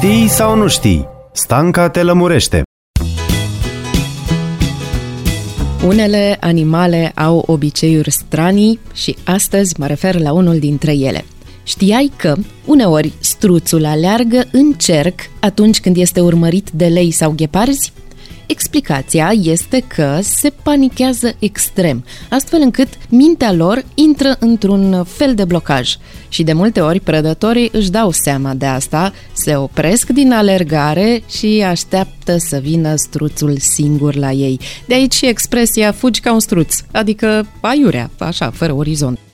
Știi sau nu știi? Stanca te lămurește. Unele animale au obiceiuri stranii și astăzi mă refer la unul dintre ele. Știai că, uneori, struțul aleargă în cerc atunci când este urmărit de lei sau gheparzi? Explicația este că se panichează extrem, astfel încât mintea lor intră într-un fel de blocaj. Și de multe ori prădătorii își dau seama de asta, se opresc din alergare și așteaptă să vină struțul singur la ei. De aici și expresia fugi ca un struț, adică aiurea, așa, fără orizont.